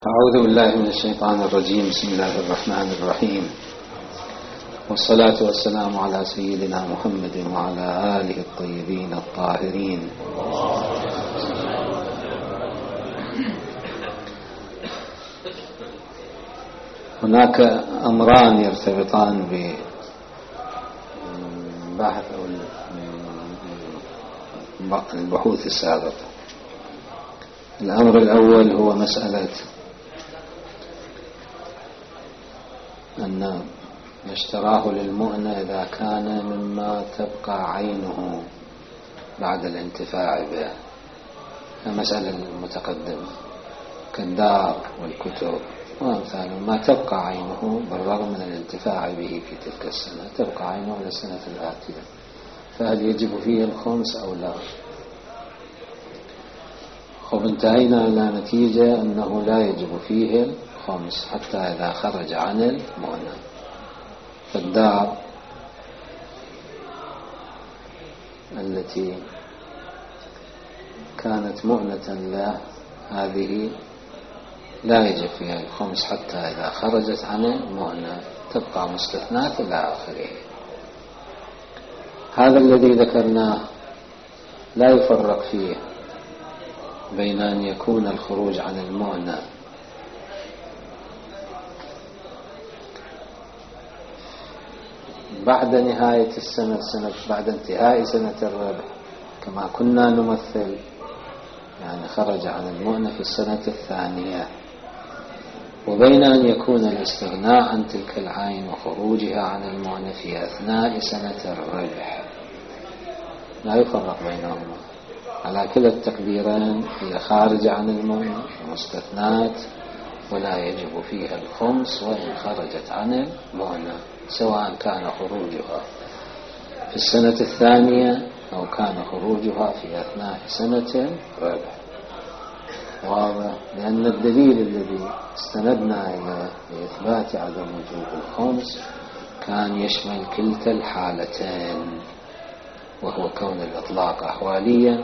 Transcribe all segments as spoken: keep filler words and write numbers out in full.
أعوذ بالله من الشيطان الرجيم. بسم الله الرحمن الرحيم، والصلاة والسلام على سيدنا محمد وعلى آله الطيبين الطاهرين. هناك أمران يرتبطان ببحث البحوث السابقة. الأمر الأول هو مسألة أن ما اشتراه للمؤنة إذا كان مما تبقى عينه بعد الانتفاع به، المسألة المتقدمة كالدار والكتب وأمثاله، ما تبقى عينه بالرغم من الانتفاع به في تلك السنة، تبقى عينه إلى السنة الآتية، فهل يجب فيه الخمس أو لا؟ خب انتهينا إلى نتيجة أنه لا يجب فيه الخمس حتى إذا خرج عن المؤنة. فالدار التي كانت مؤنة له هذه لا يجب فيها الخمس حتى إذا خرجت عن المؤنة، تبقى مستثنات إلى آخره. هذا الذي ذكرناه لا يفرق فيه بين أن يكون الخروج عن المؤنة بعد نهاية السنة سنة بعد انتهاء سنة الربح كما كنا نمثل، يعني خرج عن المؤنة في السنة الثانية، وبين أن يكون الاستغناء عن تلك العين وخروجها عن المؤنة في أثناء سنة الربح، لا يفرق بينهما. على كلا التقديرين هي خارجة عن المؤنة ومستثنات ولا يجب فيها الخمس وإن خرجت عن المؤنة، سواء كان خروجها في السنة الثانية أو كان خروجها في أثناء سنة الربح. واضح؟ لأن الدليل الذي استندنا إلى إثبات عدم وجوب الخمس كان يشمل كلتا الحالتين، وهو كون الإطلاق أحواليا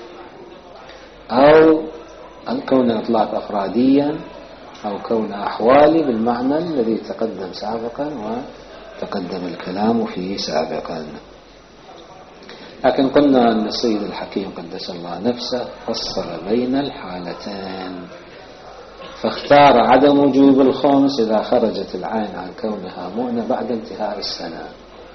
أو كون الإطلاق أفراديا أو كون أحوالي بالمعنى الذي تقدم سابقا وتقدم الكلام فيه سابقا. لكن قلنا أن السيد الحكيم قدس الله نفسه فصل بين الحالتين، فاختار عدم وجوب الخمس إذا خرجت العين عن كونها مؤنة بعد انتهاء السنة،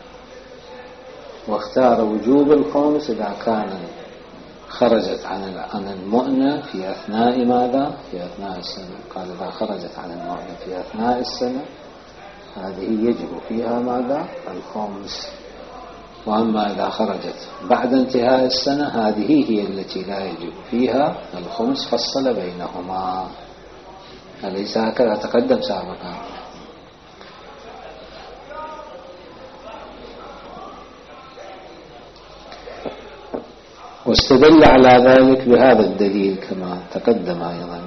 واختار وجوب الخمس إذا كان خرجت عن المؤنة في أثناء ماذا؟ في أثناء السنة. قال إذا خرجت عن المؤنة في أثناء السنة هذه يجب فيها ماذا؟ الخمس. وأما إذا خرجت بعد انتهاء السنة هذه هي التي لا يجب فيها الخمس، فصل بينهما. أليس هكذا تقدم سابقا؟ واستدل على ذلك بهذا الدليل كما تقدم أيضا،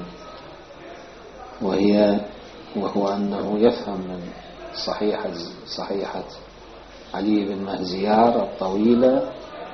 وهي وهو أنه يفهم من صحيحة صحيحة علي بن مهزيار الطويلة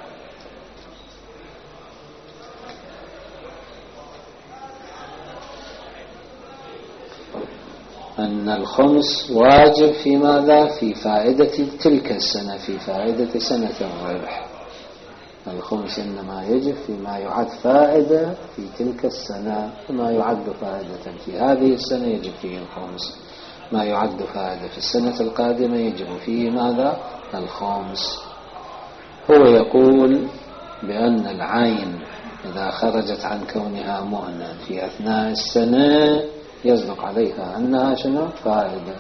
أن الخمس واجب في ماذا؟ في فائدة تلك السنة، في فائدة سنة الربح. الخمس إنما يجب فيما يعد فائدة في تلك السنة، وما يعد فائدة في هذه السنة يجب فيه الخمس، ما يعد فائدة في السنة القادمة يجب فيه ماذا؟ الخمس. هو يقول بأن العين إذا خرجت عن كونها مؤنة في أثناء السنة يصدق عليها أنها شنو؟ فائدة،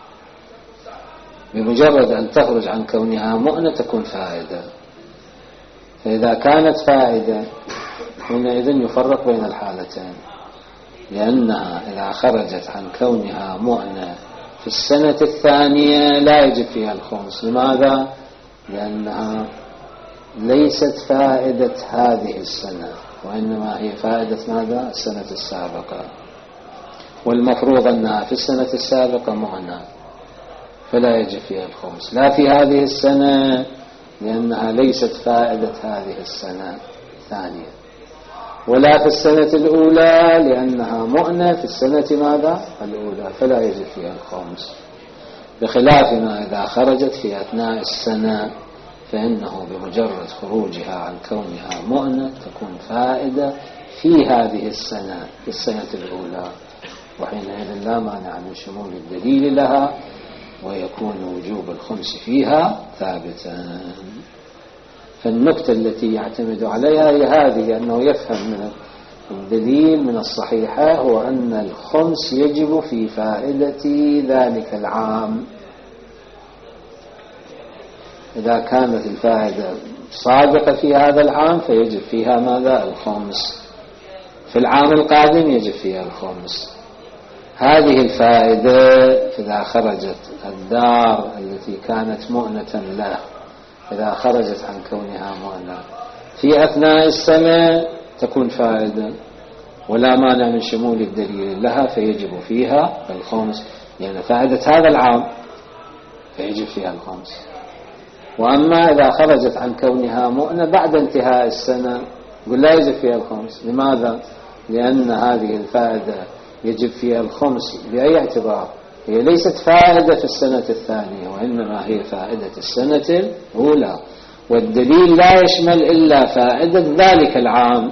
بمجرد أن تخرج عن كونها مؤنة تكون فائدة. فإذا كانت فائدة حينئذ يفرق بين الحالتين، لأنها إذا خرجت عن كونها مؤنة في السنة الثانية لا يجب فيها الخمس. لماذا؟ لأنها ليست فائدة هذه السنة، وإنما هي فائدة ماذا؟ السنة السابقة، والمفروض أنها في السنة السابقة مؤنة، فلا يجب فيها الخمس، لا في هذه السنة لأنها ليست فائدة هذه السنة الثانية، ولا في السنة الأولى لأنها مؤنة في السنة ماذا الأولى، فلا يجب فيها الخمس. بخلاف ما إذا خرجت في أثناء السنة فإنه بمجرد خروجها عن كونها مؤنة تكون فائدة في هذه السنة في السنة الأولى، وحينئذ لا مانع من شمول الدليل لها ويكون وجوب الخمس فيها ثابتا. فالنكتة التي يعتمد عليها هي هذه، أنه يفهم من الدليل من الصحيحة هو أن الخمس يجب في فائدة ذلك العام. إذا كانت الفائدة صادقة في هذا العام فيجب فيها ماذا الخمس، في العام القادم يجب فيها الخمس. هذه الفائدة إذا خرجت الدار التي كانت مؤنة له إذا خرجت عن كونها مؤنة في أثناء السنة تكون فائدة ولا مانع من شمول الدليل لها فيجب فيها الخمس، لأن يعني فائدة هذا العام فيجب فيها الخمس. وأما إذا خرجت عن كونها مؤنة بعد انتهاء السنة قل لا يجب فيها الخمس. لماذا؟ لأن هذه الفائدة يجب فيها الخمس بأي اعتبار؟ هي ليست فائدة في السنة الثانية وإنما هي فائدة السنة الأولى، والدليل لا يشمل إلا فائدة ذلك العام،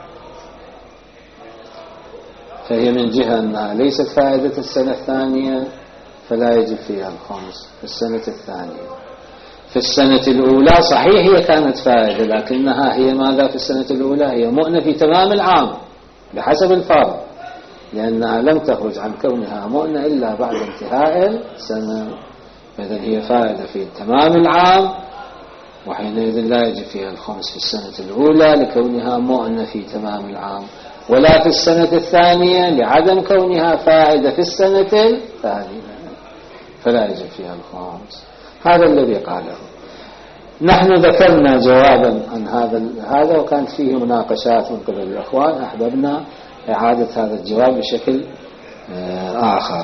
فهي من جهة أنها ليست فائدة السنة الثانية فلا يجب فيها الخمس في السنة الثانية. في السنة الأولى صحيح هي كانت فائدة لكنها هي ماذا في السنة الأولى؟ هي مؤنة في تمام العام بحسب الفرض، لأنها لم تخرج عن كونها مؤنة إلا بعد انتهاء السنة، فإذا هي فائدة في تمام العام وحينئذ لا يجب فيها الخمس في السنة الأولى لكونها مؤنة في تمام العام، ولا في السنة الثانية لعدم كونها فائدة في السنة الثانية فلا يجب فيها الخمس. هذا الذي قاله. نحن ذكرنا جوابا عن هذا هذا وكانت فيه مناقشات من قبل الأخوان، أحببنا إعادة هذا الجواب بشكل آخر.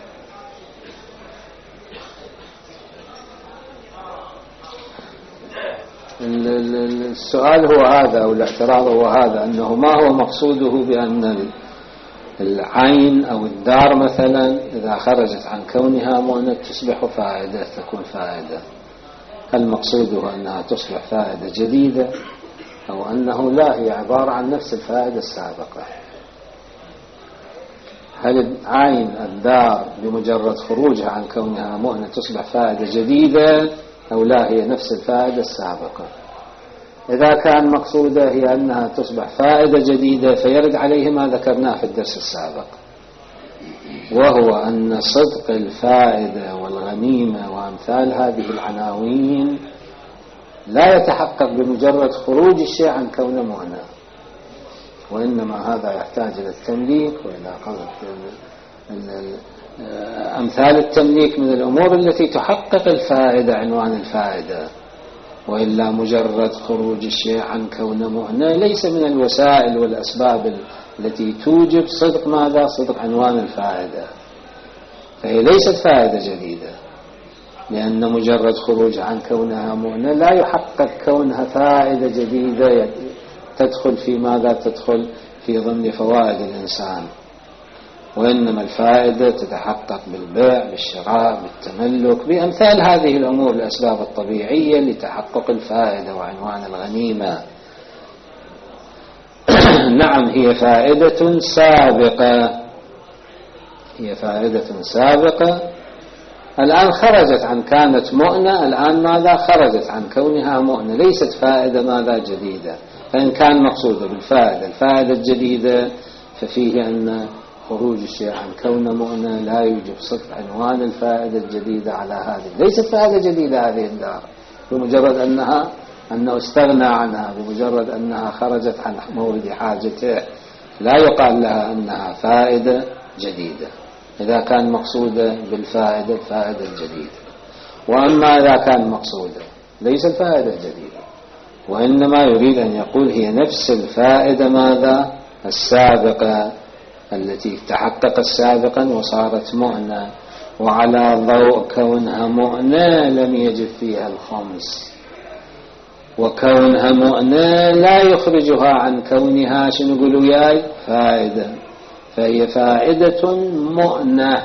السؤال هو هذا أو الاعتراض هو هذا، أنه ما هو مقصوده بأن العين أو الدار مثلا إذا خرجت عن كونها مؤنة تصبح فائدة تكون فائدة؟ هل مقصوده أنها تصبح فائدة جديدة أو أنه لا هي عبارة عن نفس الفائدة السابقة؟ هل العين الدار بمجرد خروجها عن كونها مؤنة تصبح فائدة جديدة أو لا هي نفس الفائدة السابقة؟ إذا كان مقصوده هي أنها تصبح فائدة جديدة فيرد عليه ما ذكرناه في الدرس السابق، وهو أن صدق الفائدة والغنيمة وأمثال هذه العناوين لا يتحقق بمجرد خروج الشيء عن كونه مؤنة، وإنما هذا يحتاج إلى التمليك وإلى قصد أمثال التمليك من الأمور التي تحقق الفائدة عنوان الفائدة، وإلا مجرد خروج الشيء عن كونه مؤنة ليس من الوسائل والأسباب التي توجب صدق ماذا؟ صدق عنوان الفائدة، فهي ليست فائدة جديدة، لأن مجرد خروج عن كونها مؤنة لا يحقق كونها فائدة جديدة تدخل في ماذا؟ تدخل في ضمن فوائد الإنسان، وإنما الفائدة تتحقق بالبيع بالشراء بالتملك بأمثال هذه الأمور الأسباب الطبيعية لتحقق الفائدة وعنوان الغنيمة. نعم هي فائدة سابقة، هي فائدة سابقة الآن خرجت عن كانت مؤنة، الآن ماذا؟ خرجت عن كونها مؤنة، ليست فائدة ماذا؟ جديدة. فإن كان مقصوده بالفائدة الفائدة الجديدة ففيه أن خروج الشيء عن كونه مؤنة لا يوجب صدق عنوان الفائدة الجديدة على هذه. ليست فائدة جديدة هذه الدار بمجرد أنها أنه استغنى عنها، بمجرد أنها خرجت عن مورد حاجته لا يقال لها أنها فائدة جديدة إذا كان مقصودة بالفائدة الفائدة الجديدة. وأما إذا كان مقصودة ليس الفائدة الجديدة وإنما يريد أن يقول هي نفس الفائدة ماذا؟ السابقة التي تحققت سابقا وصارت مؤنة، وعلى ضوء كونها مؤنة لم يجب فيها الخمس، وكونها مؤنة لا يخرجها عن كونها شنو نقولوا ياي فائدة، فهي فائدة مؤنة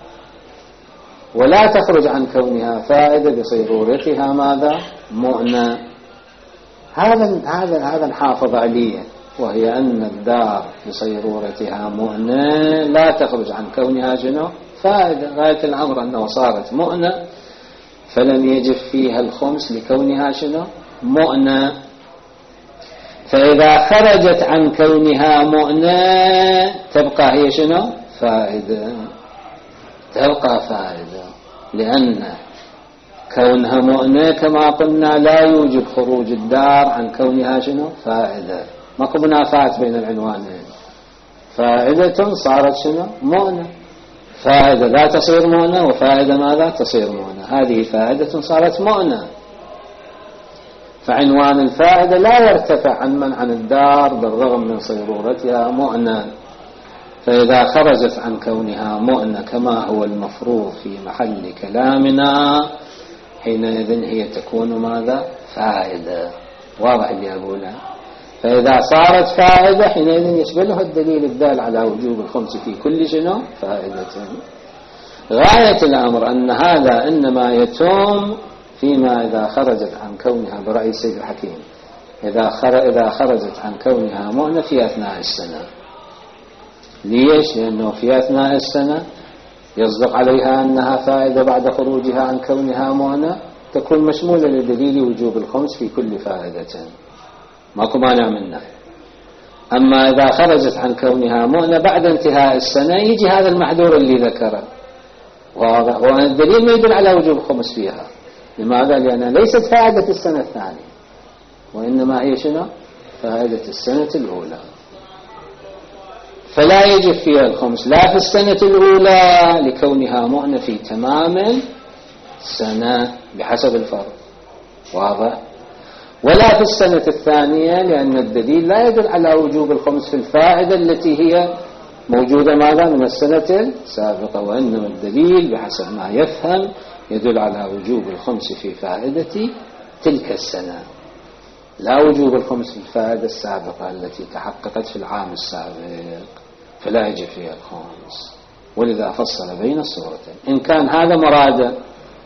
ولا تخرج عن كونها فائدة بصيرورتها ماذا مؤنة. هذا هذا هذا نحافظ عليه، وهي أن الدار بصيرورتها مؤنة لا تخرج عن كونها شنو فائدة. غاية الأمر أنه صارت مؤنة فلم يجب فيها الخمس لكونها شنو مؤنة. فإذا خرجت عن كونها مؤنة تبقى هي شنو فائدة، تبقى فائدة، لأن كونها مؤنة كما قلنا لا يوجب خروج الدار عن كونها شنو فائدة. ماكو منافاة بين العنوانين، فائدة صارت شنو مؤنة، فائدة لا تصير مؤنة، وفائدة ماذا تصير مؤنة. هذه فائدة صارت مؤنة، فعنوان الفائدة لا يرتفع عن من عن الدار بالرغم من صيرورتها مؤنة. فإذا خرجت عن كونها مؤنة كما هو المفروض في محل كلامنا حينئذ هي تكون ماذا فائدة. واضح اللي أقوله؟ فإذا صارت فائدة حينئذ يشملها الدليل الدال على وجوب الخمس في كل شنو فائدة. غاية الأمر أن هذا إنما يتم فيما إذا خرجت عن كونها برأي السيد الحكيم إذا إذا خرجت عن كونها مؤنة في أثناء السنة. ليش؟ لأنه في أثناء السنة يصدق عليها أنها فائدة بعد خروجها عن كونها مؤنة تكون مشمولة لدليل وجوب الخمس في كل فائدة، ماكو مانع منه. أما إذا خرجت عن كونها مؤنة بعد انتهاء السنة يجي هذا المحذور اللي ذكره، واضح؟ والدليل ما يدل على وجوب الخمس فيها. لماذا؟ لأنها ليست فائدة السنة الثانية، وإنما هي شنو فائدة السنة الأولى، فلا يجب فيها الخمس لا في السنة الأولى لكونها مؤنة في تمام السنة بحسب الفرض، واضح؟ ولا في السنة الثانية لأن الدليل لا يدل على وجوب الخمس في الفائدة التي هي موجودة ماذا من السنة السابقة، وإنما الدليل بحسب ما يفهم يدل على وجوب الخمس في فائدة تلك السنة، لا وجوب الخمس في الفائدة السابقة التي تحققت في العام السابق، فلا يجب فيها الخمس. ولذا فصل بين الصورتين. إن كان هذا مراده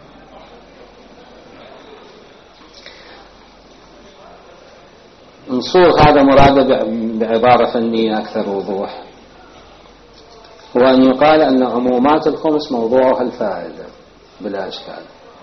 نصوغ هذا مراده بعبارة فنية أكثر وضوح، هو أن يقال أن عمومات الخمس موضوعها الفائدة بلا إشكال،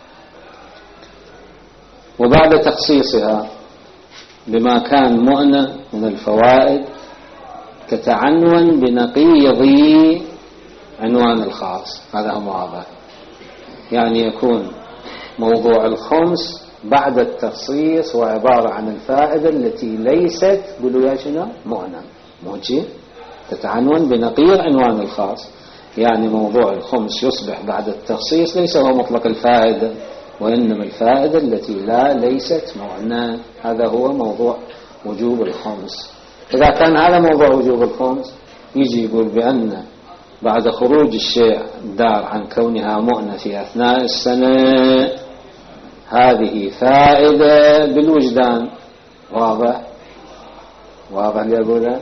وبعد تخصيصها بما كان مؤنة من الفوائد تتعنون بنقيض عنوان الخاص. هذا هو واضح، يعني يكون موضوع الخمس بعد التخصيص وعبارة عن الفائدة التي ليست قلوا يا شنو مؤنة، موجي تتعنون بنقيض عنوان الخاص، يعني موضوع الخمس يصبح بعد التخصيص ليس هو مطلق الفائدة، وإنما الفائدة التي لا ليست مؤنة. هذا هو موضوع وجوب الخمس. إذا كان هذا موضوع وجوب الخمس يجي يقول بأن بعد خروج الشيء الدار عن كونها مؤنة في أثناء السنة هذه فائدة بالوجدان. واضح؟ واضح اللي أقوله؟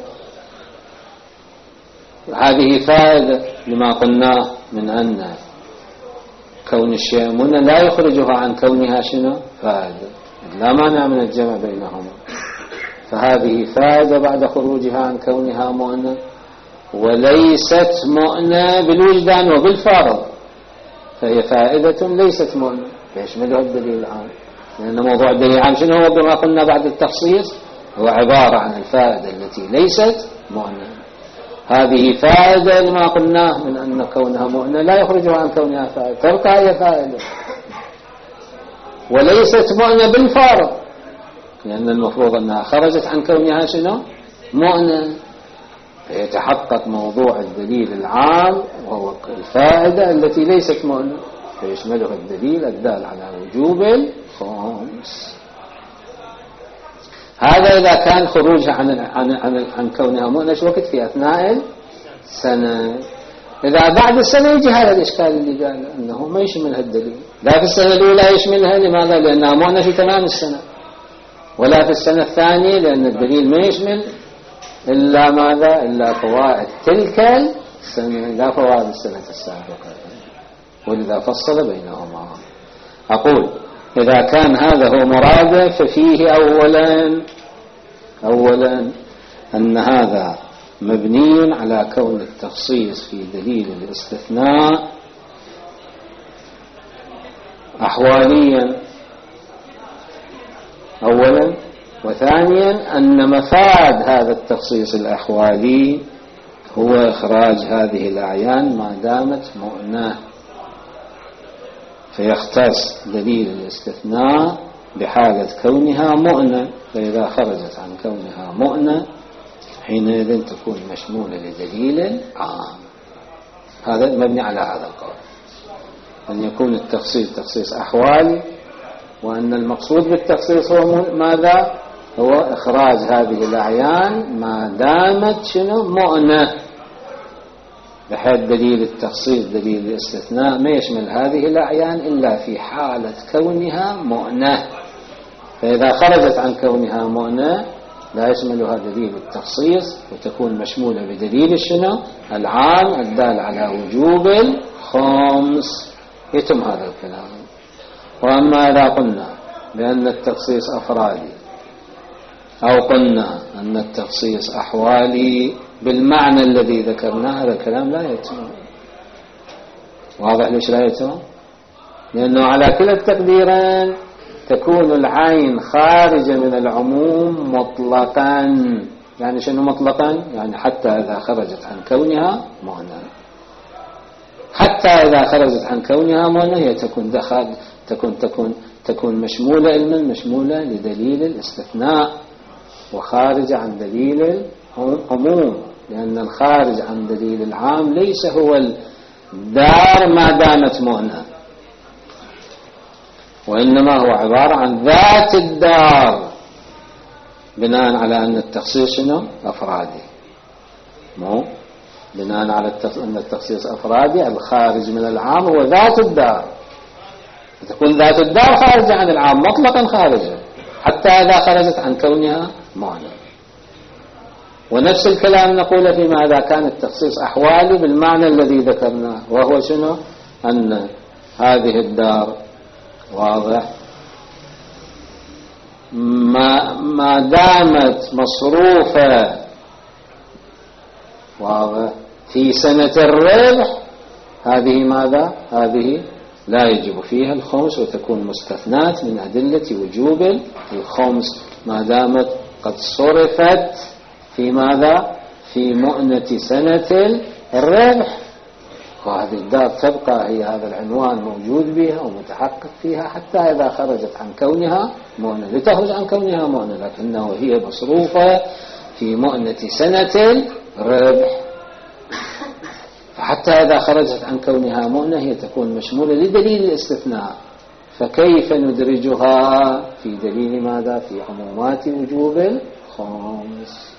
هذه فائدة لما قلناه من أن كون الشيء مؤنة لا يخرجها عن كونها شنو فائدة، لا مانع من الجمع بينهما. فهذه فائدة بعد خروجها عن كونها مؤنة وليست مؤنة بالوجدان وبالفرض، فهي فائدة ليست مؤنة يشملها الدليل العام، لأن موضوع الدليل العام شنو هو بما قلنا بعد التخصيص؟ هو عبارة عن الفائدة التي ليست مؤنة. هذه فائدة لما قلناه من أن كونها مؤنة لا يخرجها عن كونها فائدة، تبقى هي فائدة، وليست مؤنة بالفرض لأن المفروض أنها خرجت عن كونها شنو مؤنة، فيتحقق موضوع الدليل العام وهو الفائدة التي ليست مؤنة، فيشملها الدليل الدال على وجوب الخمس. هذا إذا كان خروجها عن عن عن, عن كونها مؤنة وقت في أثناء السنة. إذا بعد السنة يجي هذا الإشكال اللي قال أنه ما يشملها الدليل، لا في السنة الأولى يشملها. لماذا؟ لأنها مؤنة في تمام السنة، ولا في السنة الثانية، لأن الدليل ما يشمل إلا ماذا؟ إلا فوائد تلك السنة لا فوائد السنة السابقة، ولذا فصل بينهما. أقول إذا كان هذا هو مراده ففيه أولا أولا أن هذا مبني على كون التخصيص في دليل الاستثناء أحواليا أولا، وثانيا أن مفاد هذا التخصيص الأحوالي هو إخراج هذه الأعيان ما دامت مؤنة، فيختص دليل الاستثناء بحالة كونها مؤنة، فإذا خرجت عن كونها مؤنة حينئذ تكون مشمولة لدليل عام. هذا مبني على هذا القول، أن يكون التخصيص تخصيص أحوالي، وأن المقصود بالتخصيص هو ماذا؟ هو إخراج هذه الأعيان ما دامت شنو؟ مؤنة، بحيث دليل التخصيص دليل الاستثناء ما يشمل هذه الأعيان إلا في حالة كونها مؤنة، فإذا خرجت عن كونها مؤنة لا يشملها دليل التخصيص، وتكون مشمولة بدليل الشنو؟ العام الدال على وجوب الخمس. يتم هذا الكلام. وأما إذا قلنا بأن التخصيص أفرادي أو قلنا أن التخصيص أحوالي بالمعنى الذي ذكرناه، هذا الكلام لا يتم. واضح ليش لا يتم؟ لأنه على كلا التقديرين تكون العين خارجة من العموم مطلقا. يعني شنو مطلقا؟ يعني حتى إذا خرجت عن كونها مؤنة، حتى إذا خرجت عن كونها مؤنة هي تكون دخل تكون تكون تكون مشمولة علما مشمولة لدليل الاستثناء، وخارج عن دليل العموم، لأن الخارج عن دليل العام ليس هو الدار ما دامت مؤنة، وإنما هو عبارة عن ذات الدار، بناء على أن التخصيص شنو؟ أفرادي. مو بناء على أن التخصيص أفرادي، الخارج من العام هو ذات الدار، تكون ذات الدار خارجة عن العام مطلقا خارجة حتى إذا خرجت عن كونها معنى. ونفس الكلام نقول فيما إذا كان التخصيص أحوالي بالمعنى الذي ذكرناه، وهو شنو؟ أن هذه الدار واضح ما, ما دامت مصروفة واضح في سنة الربح، هذه ماذا؟ هذه لا يجب فيها الخمس، وتكون مستثنات من أدلة وجوب الخمس ما دامت قد صرفت في ماذا؟ في مؤنة سنة الربح. وهذه الدار تبقى هي هذا العنوان موجود بها ومتحقق فيها حتى إذا خرجت عن كونها مؤنة، لتخرج عن كونها مؤنة لكنه هي مصروفة في مؤنة سنة الربح، فحتى إذا خرجت عن كونها مؤنة هي تكون مشمولة لدليل الاستثناء. فكيف ندرجها في دليل ماذا؟ في عمومات وجوب الخمس.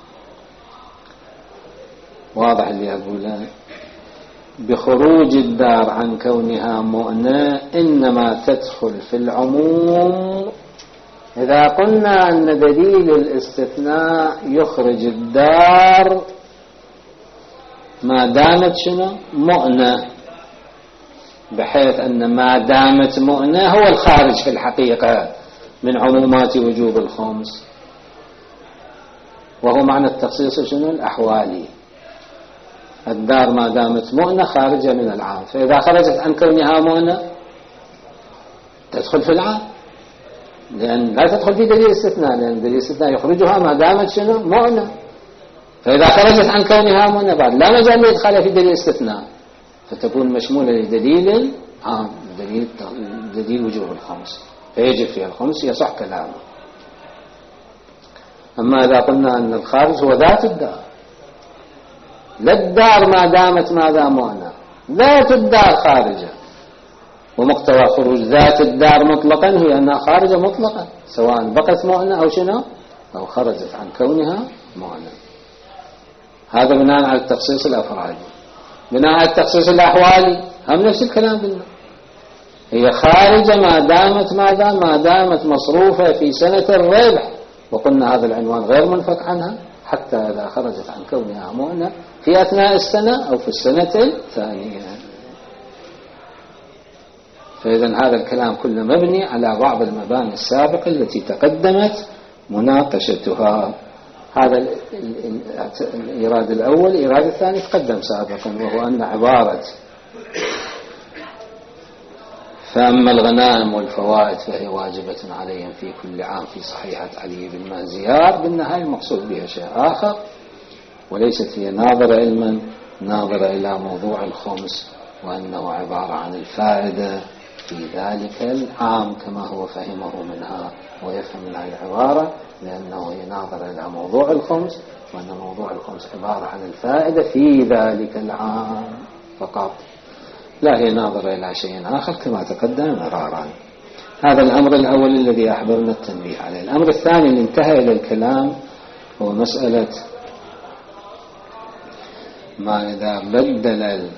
واضح اللي أقوله؟ بخروج الدار عن كونها مؤنة إنما تدخل في العموم إذا قلنا أن دليل الاستثناء يخرج الدار ما دامت شنو؟ مؤنة، بحيث أن ما دامت مؤنة هو الخارج في الحقيقة من عمومات وجوب الخمس، وهو معنى التخصيص شنو؟ الأحوالي. الدار ما دامت مؤنة خارجة من العام، فإذا خرجت عن كونها مؤنة تدخل في العام، لأن لا تدخل في دليل الاستثناء، لأن دليل الاستثناء يخرجها ما دامت شنو؟ مؤنة. فإذا خرجت عن كونها مؤنة بعد لا مجال لإدخالها في دليل الاستثناء، فتكون مشمولة لدليل عام، دليل دليل وجوب الخمس، فيجب فيها الخمس، يصح كلامه. أما إذا قلنا أن الخارج هو ذات الدار، لا الدار ما دامت ماذا؟ مؤنة، ذات الدار خارجة، ومقتضى خروج ذات الدار مطلقا هي أنها خارجة مطلقا سواء بقت مؤنة أو شنو أو خرجت عن كونها مؤنة. هذا بناء على التخصيص الأفرادي. بناء على التخصيص الأحوالي هم نفس الكلام بالله. هي خارجة ما دامت ماذا ما دامت مصروفة في سنة الربح، وقلنا هذا العنوان غير منفك عنها حتى إذا خرجت عن كونها مؤنة في أثناء السنة أو في السنة الثانية. فإذا هذا الكلام كله مبني على بعض المباني السابقة التي تقدمت مناقشتها. هذا الإيراد الأول. الإيراد الثاني تقدم سابقا، وهو أن عبارة فأما الغنائم والفوائد فهي واجبة عليهم في كل عام في صحيحة علي بن مازيار، بالنهاية المقصود بها شيء آخر، وليست هي ناظرة علما ناظرة إلى موضوع الخمس، وأنه عبارة عن الفائدة في ذلك العام كما هو فهمه منها ويفهم من هذه العبارة، لأنه هي ناظرة إلى موضوع الخمس، وأن موضوع الخمس عبارة عن الفائدة في ذلك العام فقط، لا هي ناظرة إلى شيء آخر كما تقدم مرارا. هذا الأمر الأول الذي أحببنا التنبيه عليه. الأمر الثاني اللي انتهى إلى الكلام هو مسألة ما إذا بدل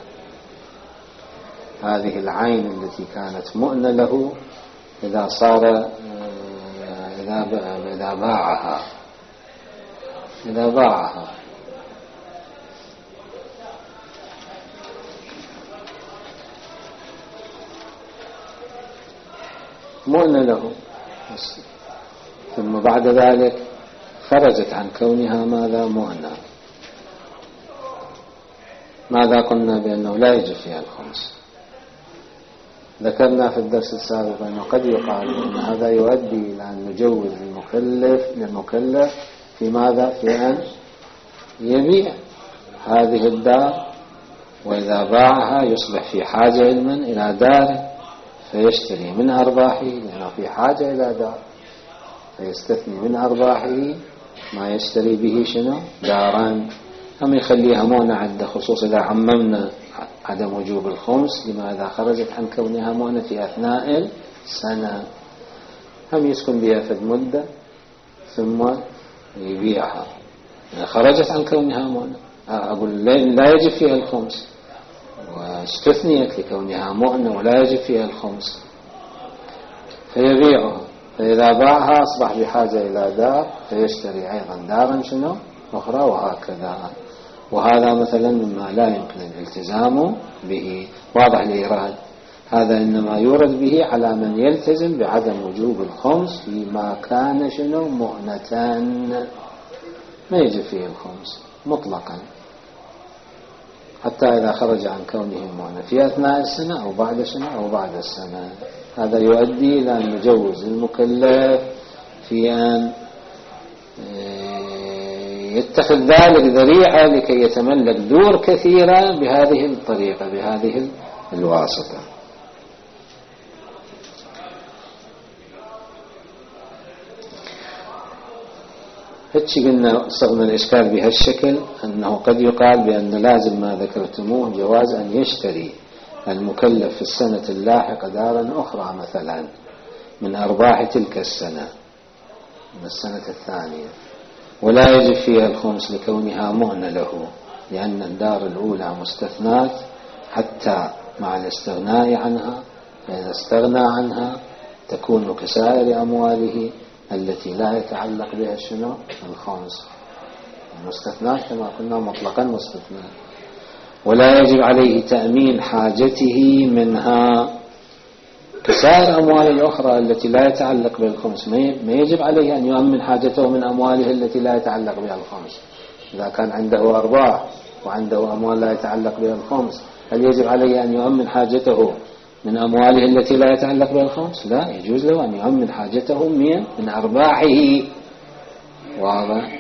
هذه العين التي كانت مؤنة له إذا صار إذا إذا باعها إذا باعها مؤنة له، ثم بعد ذلك خرجت عن كونها ماذا مؤنة، ماذا قلنا؟ بأنه لا يجب فيها الخمس. ذكرنا في الدرس السابق أنه قد يقال أن هذا يؤدي إلى أن نجوز المكلف للمكلف في ماذا؟ في أن يبيع هذه الدار، وإذا باعها يصبح في حاجة علما إلى داره فيشتري من أرباحه، لأنه في حاجة إلى دار، فيستثني من أرباحه ما يشتري به شنو؟ دارا. هم يخليها مؤنة عند خصوص إذا عممنا عدم وجوب الخمس لماذا خرجت عن كونها مؤنة في أثناء السنة، هم يسكن بها في المدة ثم يبيعها، يعني خرجت عن كونها مؤنة، أقول لا يجب فيها الخمس، واستثنيت لكونها مؤنة ولا يجب فيها الخمس، فيبيعها، فإذا باعها أصبح بحاجة إلى دار فيشتري أيضا دارا شنو أخرى، وهكذا. وهذا مثلا مما لا يمكن الالتزام به. واضح الإيراد؟ هذا إنما يورد به على من يلتزم بعدم وجوب الخمس فيما كان شنو مؤنة، ما يجب فيه الخمس مطلقا حتى إذا خرج عن كونه مؤنة في أثناء السنة أو بعد السنة أو بعد السنة. هذا يؤدي إلى أن نجوز المكلف في أن يتخذ ذلك ذريعة لكي يتملك دور كثيرة بهذه الطريقة بهذه الواسطة. هتش قلنا صغنا الإشكال بهالشكل أنه قد يقال بأن لازم ما ذكرتموه جواز أن يشتري المكلف في السنة اللاحقة دارا أخرى مثلا من أرباح تلك السنة من السنة الثانية، ولا يجب فيها الخمس لكونها مؤنة له، لأن الدار الأولى مستثنات حتى مع الاستغناء عنها، فإذا استغنى عنها تكون كسائر أمواله التي لا يتعلق بها شنو الخمس. المستثنات كما قلنا مطلقا مستثنات، ولا يجب عليه تأمين حاجته منها كسائر أموال الأخرى التي لا يتعلق بها الخمس. ما يجب عليه أن يؤمن حاجته من أمواله التي لا يتعلق بها الخمس. إذا كان عنده أرباح وعنده أموال لا يتعلق بها الخمس، هل يجب عليه أن يؤمن حاجته من أمواله التي لا يتعلق بها الخمس؟ لا، يجوز له أن يؤمن حاجته من من أرباحه. واضح؟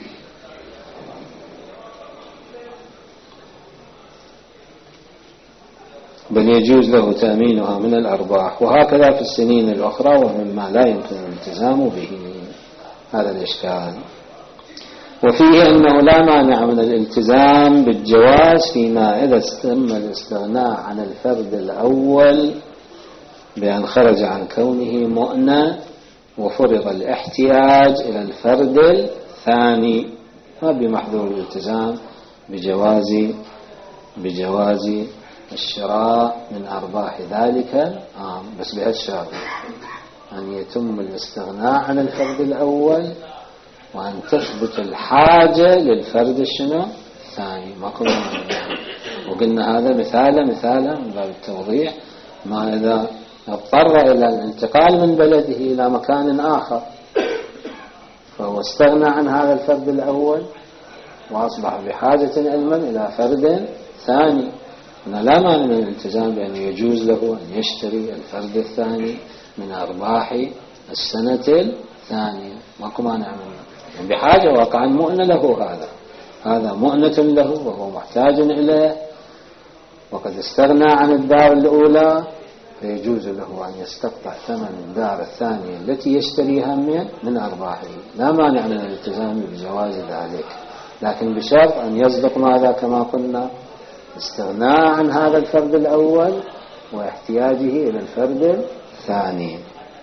بل يجوز له تأمينها من الأرباح، وهكذا في السنين الأخرى ومما لا يمكن الالتزام به. هذا الإشكال. وفيه أنه لا مانع من الالتزام بالجواز فيما إذا تم الاستغناء عن الفرد الأول بأن خرج عن كونه مؤنة وفرض الاحتياج إلى الفرد الثاني، فبمحذور الالتزام بجواز بجواز الشراء من أرباح ذلك العام، بس بهالشرط أن يتم الاستغناء عن الفرد الأول وأن تثبت الحاجة للفرد الشنو الثاني. ماكو مانع. وقلنا هذا مثالا مثالا من باب التوضيح، ما إذا اضطر إلى الانتقال من بلده إلى مكان آخر فهو استغنى عن هذا الفرد الأول وأصبح بحاجة علما إلى فرد ثاني، هنا لا مانع من الالتزام بأن يجوز له أن يشتري الفرد الثاني من أرباح السنة الثانية. ماكو مانع منه، يعني بحاجة واقعا مؤنة له، هذا هذا مؤنة له وهو محتاج إليه وقد استغنى عن الدار الأولى، فيجوز له أن يستقطع ثمن الدار الثانية التي يشتريها من من أرباحه. لا مانع من الالتزام بجواز ذلك، لكن بشرط أن يصدق ماذا كما قلنا استغناء عن هذا الفرد الأول واحتياجه إلى الفرد الثاني.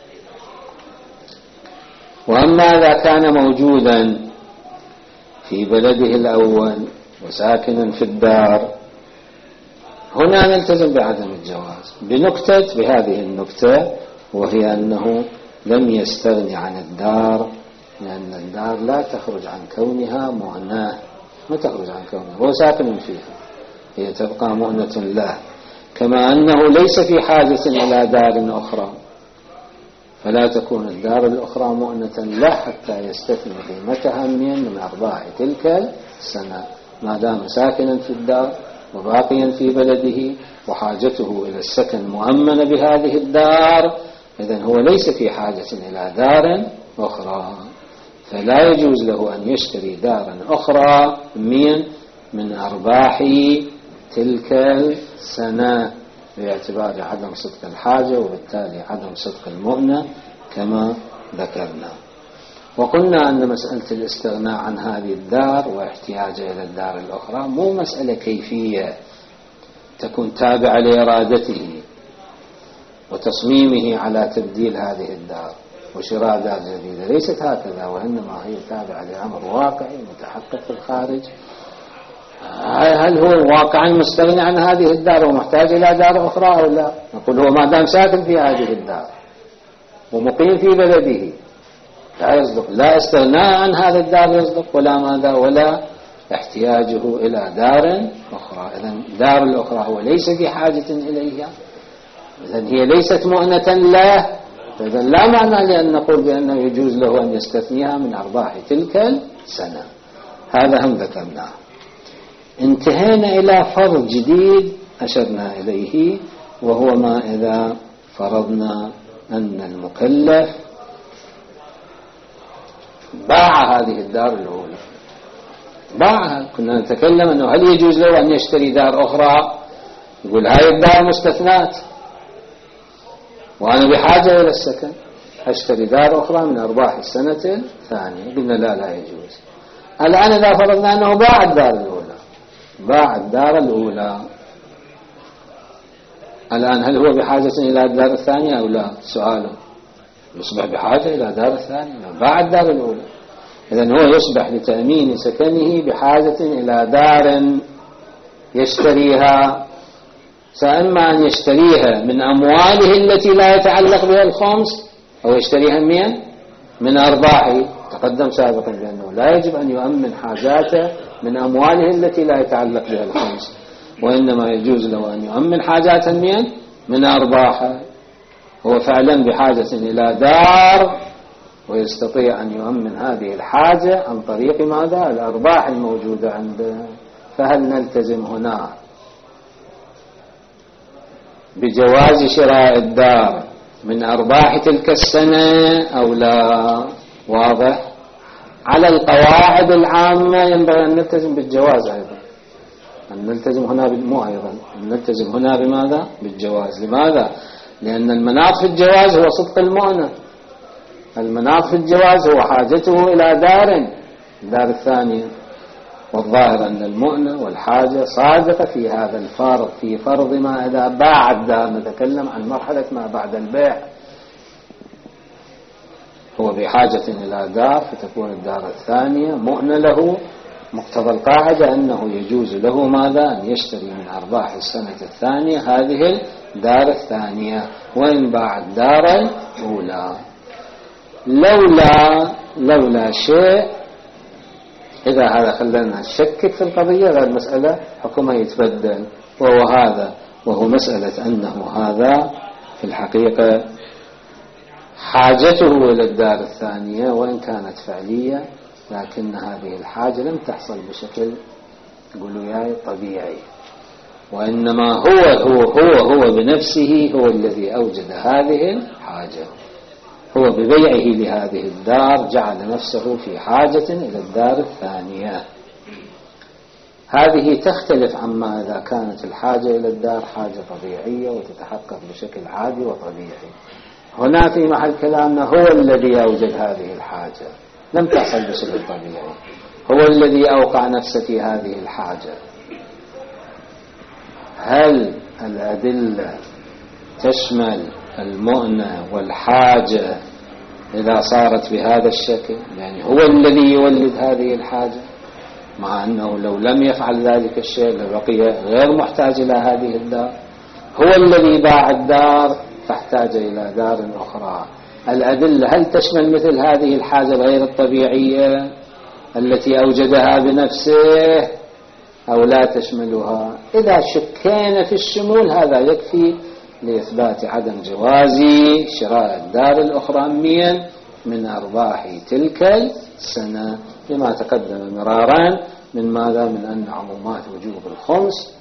وأما إذا كان موجودا في بلده الأول وساكنا في الدار، هنا نلتزم بعدم الجواز بنكتة، بهذه النكتة، وهي أنه لم يستغني عن الدار، لأن الدار لا تخرج عن كونها مؤنة، ما تخرج عن كونها، هو ساكن فيها، هي تبقى مؤنة له، كما أنه ليس في حاجة إلى دار أخرى، فلا تكون الدار الأخرى مؤنة له حتى يستثني قيمتها من أرباح تلك السنة، ما دام ساكنا في الدار وباقيا في بلده وحاجته إلى السكن مؤمنة بهذه الدار، إذن هو ليس في حاجة إلى دار أخرى، فلا يجوز له أن يشتري دارا أخرى من من أرباح تلك السنة باعتبار عدم صدق الحاجة وبالتالي عدم صدق المؤنة كما ذكرنا. وقلنا أن مسألة الاستغناء عن هذه الدار واحتياجه إلى الدار الأخرى مو مسألة كيفية تكون تابعة لإرادته وتصميمه على تبديل هذه الدار وشراء دار جديدة، ليست هكذا، وإنما هي تابعة لأمر واقعي متحقق في الخارج. هل هو واقعا مستغني عن هذه الدار ومحتاج إلى دار أخرى أو لا؟ نقول هو ما دام ساكن في هذه الدار ومقيم في بلده لا يصدق، لا استغناء عن هذا الدار يصدق، ولا ماذا ولا احتياجه إلى دار أخرى. إذن دار الأخرى هو ليس في حاجة إليها، إذن هي ليست مؤنة له، إذن لا معنى لأن نقول بأنه يجوز له أن يستثنيها من أرباح تلك السنة. هذا هم ذكرناه. انتهينا إلى فرض جديد أشرنا إليه، وهو ما إذا فرضنا أن المكلف باع هذه الدار الأولى، باعها. كنا نتكلم أنه هل يجوز له أن يشتري دار أخرى، يقول هاي الدار مستثنات وأنا بحاجة إلى السكن، أشتري دار أخرى من أرباح السنة الثانية. قلنا لا لا يجوز. الآن إذا فرضنا أنه باع الدار الأولى، باع الدار الأولى، الآن هل هو بحاجة إلى الدار الثانية أو لا؟ سؤاله يصبح بحاجة إلى دار الثانية، باع الدار الأولى، إذن هو يصبح لتأمين سكنه بحاجة إلى دار يشتريها، فإما أن يشتريها من أمواله التي لا يتعلق بها الخمس أو يشتريها من من أرباحه. تقدم سابقا بأنه لا يجب أن يؤمن حاجاته من أمواله التي لا يتعلق بها الخمس، وإنما يجوز له أن يؤمن حاجاته من من أرباحه. هو فعلا بحاجة إلى دار ويستطيع أن يؤمن هذه الحاجة عن طريق ماذا؟ الأرباح الموجودة عنده. فهل نلتزم هنا بجواز شراء الدار من أرباح تلك السنة أو لا؟ واضح. على القواعد العامة ينبغي أن نلتزم بالجواز أيضا، أن نلتزم هنا مو أيضا أن نلتزم هنا بماذا؟ بالجواز. لماذا؟ لأن المناط في الجواز هو صدق المؤنة، المناط في الجواز هو حاجته إلى دار الدار الثانية، والظاهر أن المؤنة والحاجة صادقة في هذا الفرض، في فرض ما إذا باع الدار. نتكلم عن مرحلة ما بعد البيع، هو بحاجة إلى دار فتكون الدار الثانية مؤنة له مقتضى القاعدة أنه يجوز له ماذا؟ أن يشتري من أرباح السنة الثانية هذه الدار الثانية وإن باع الدار الأولى. لولا لولا شيء، إذا هذا خلنا نشكك في القضية، هذه المسألة حكمها يتبدل، وهو هذا وهو مسألة أنه هذا في الحقيقة حاجته إلى الدار الثانية وإن كانت فعلية، لكن هذه الحاجة لم تحصل بشكل قولوا ياي طبيعي، وإنما هو هو هو هو بنفسه هو الذي أوجد هذه الحاجة. هو ببيعه لهذه الدار جعل نفسه في حاجة إلى الدار الثانية. هذه تختلف عما إذا كانت الحاجة إلى الدار حاجة طبيعية وتتحقق بشكل عادي وطبيعي. هنا في محل كلامنا هو الذي أوجد هذه الحاجة، لم تحصل بشكل طبيعي، هو الذي أوقع نفسه في هذه الحاجة. هل الأدلة تشمل المؤنة والحاجة إذا صارت بهذا الشكل؟ يعني هو الذي يولد هذه الحاجة، مع أنه لو لم يفعل ذلك الشيء لبقي غير محتاج إلى هذه الدار. هو الذي باع الدار فاحتاج إلى دار أخرى. الأدلة هل تشمل مثل هذه الحاجة غير الطبيعية التي أوجدها بنفسه أو لا تشملها؟ إذا شكينا في الشمول هذا يكفي لإثبات عدم جواز شراء الدار الأخرى من من أرباح تلك السنة، لما تقدم مرارا من ماذا؟ من أن عمومات وجوب الخمس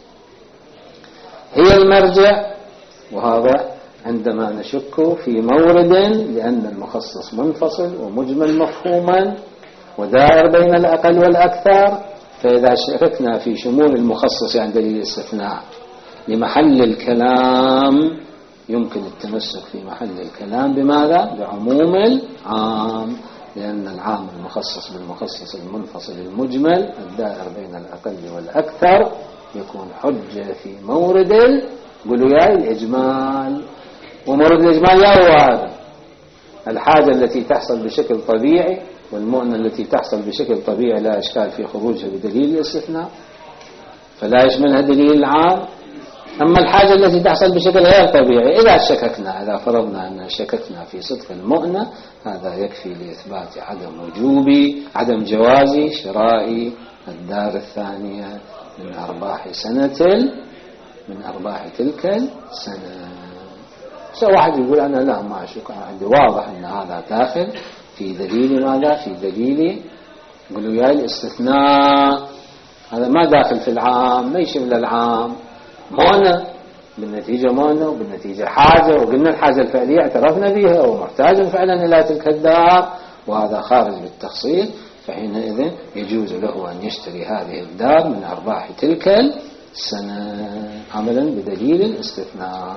هي المرجع، وهذا عندما نشك في مورد، لأن المخصص منفصل ومجمل مفهوما ودائر بين الأقل والأكثر. فإذا شككنا في شمول المخصص عند الاستثناء لمحل الكلام يمكن التمسك في محل الكلام بماذا؟ بعموم العام، لأن العام المخصص بالمخصص المنفصل المجمل الدائر بين الأقل والأكثر يكون حجة في مورد قولوا يا الإجمال. ومورد الإجمال يا الحاجة التي تحصل بشكل طبيعي والمؤنة التي تحصل بشكل طبيعي لا إشكال في خروجها بدليل الاستثناء فلا يشملها دليل العام. أما الحاجة التي تحصل بشكل غير طبيعي إذا شككنا، إذا فرضنا أن شككنا في صدق المؤنة، هذا يكفي لإثبات عدم وجوب عدم جواز شراء الدار الثانية من أرباح سنة من أرباح تلك السنة. سو واحد يقول أنا لا ما أشك، أنا عندي واضح أن هذا داخل في دليل ماذا؟ في دليل قولوا يا الاستثناء، هذا ما داخل في العام، ما يشمل العام. مؤنة بالنتيجة مؤنة وبالنتيجة حاجة، وقلنا الحاجة الفعلية اعترفنا بها ومحتاج فعلا إلى تلك الدار، وهذا خارج بالتفصيل. فحينئذ يجوز له أن يشتري هذه الدار من أرباح تلك السنة عملا بدليل الاستثناء.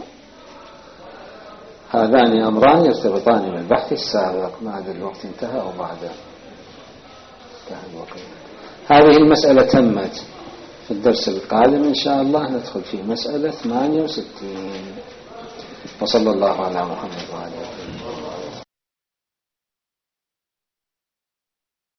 هذان أمران يرتبطان بالبحث السابق. ما أدري الوقت انتهى أو بعده. هذه المسألة تمت. في الدرس القادم إن شاء الله ندخل في مسألة ثمانية وستين. وصلى الله على محمد وعلى آله.